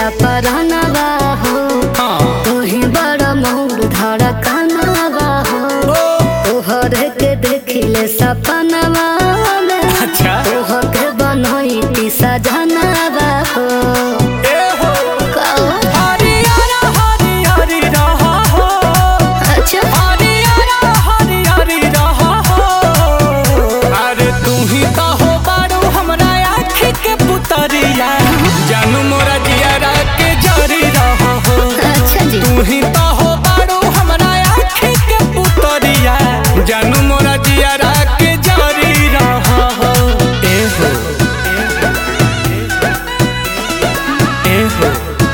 ला परानवा हो तू ही बड़ा मोर धड़कनवा हो तोहर के देखिले सपनवा अच्छा तोहर के बनई सजनवा हो जानू मोरा जियारा के जरी रहा हो। अच्छा जी तू ही तो हो बारू हमरा आँखी के पुतरिया जानू मोरा जियारा के जरी रहा हो। ए हो ए हो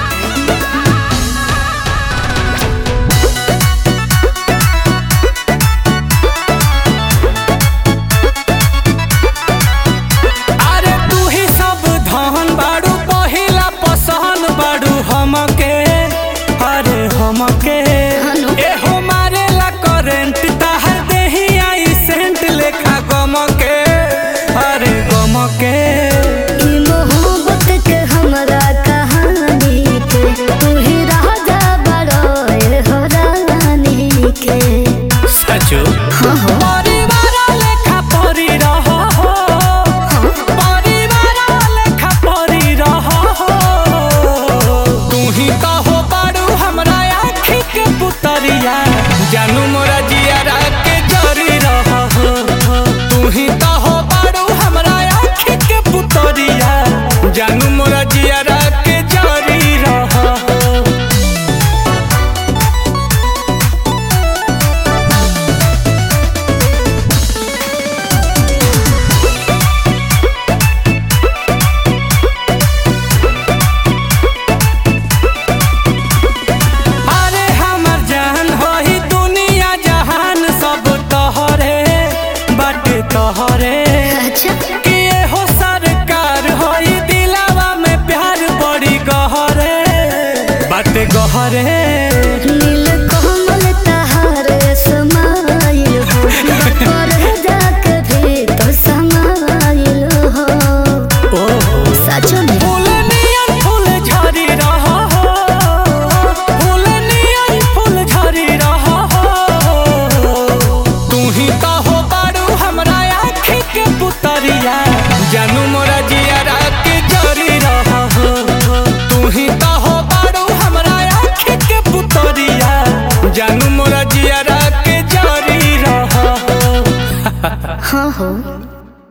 अरे तू ही सब धन बारू पहिला पसंद बारू हमके अरे हमके ए हो मारेला करेंट ताहर देही आई सेंट लेखा गमके अरे गमके ई मोहब्बत के हमरा कहानी के तू ही राजा बड़ो ए हो रानी के सचो हाँ हो परिवार लेखा परी रहा हो परिवार लेखा परी रहा हो। तू ही तो हो बारू हमरा आँखी के पुतरिया जानू मोरा जियारा के जरी रहा हो। तू ही तो हो बारू हमरा आँखी के पुतरिया जानू मोरा जियारा के जरी रहा हो। अरे हमर जान होई दुनिया जहान सब तोहरे बाटे तोहरे अच्छा कि हो सरकार होई दिलावा में प्यार बड़ी गहरे बाटे गहरे नील कोमल तहार समाइल हो पर जाके भी तो समाइल हो सचो में फूल नियन फूल झरी रहा हो फूल नियन फूल झरी रहा हो। तू ही तो हो बारू हमरा आँखी के पुतरिया जानू मोरा जियारा के जरी रहा हो। तू ही तो हो बारू हमरा आँखी के पुतरिया जानू मोरा जियारा के जरी रहा हो। हाँ हो